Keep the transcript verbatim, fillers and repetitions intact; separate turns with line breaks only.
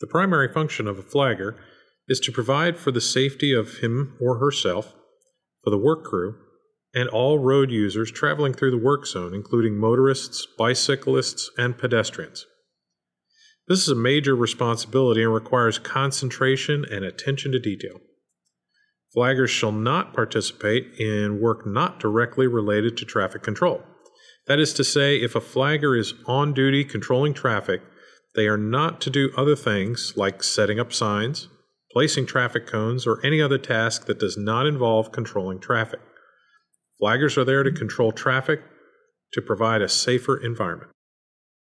The primary function of a flagger is to provide for the safety of him or herself, for the work crew, and all road users traveling through the work zone, including motorists, bicyclists, and pedestrians. This is a major responsibility and requires concentration and attention to detail. Flaggers shall not participate in work not directly related to traffic control. That is to say, if a flagger is on duty controlling traffic, they are not to do other things like setting up signs, placing traffic cones, or any other task that does not involve controlling traffic. Flaggers are there to control traffic to provide a safer environment.